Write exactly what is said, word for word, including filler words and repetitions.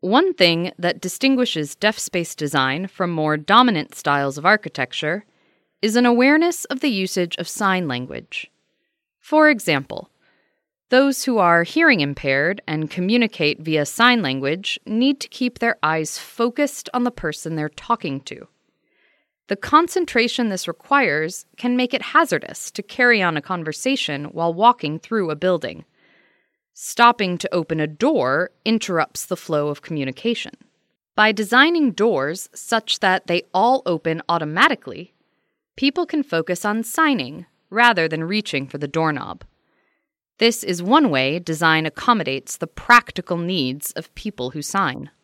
One thing that distinguishes deaf space design from more dominant styles of architecture is an awareness of the usage of sign language. For example, those who are hearing impaired and communicate via sign language need to keep their eyes focused on the person they're talking to. The concentration this requires can make it hazardous to carry on a conversation while walking through a building. Stopping to open a door interrupts the flow of communication. By designing doors such that they all open automatically, people can focus on signing rather than reaching for the doorknob. This is one way design accommodates the practical needs of people who sign.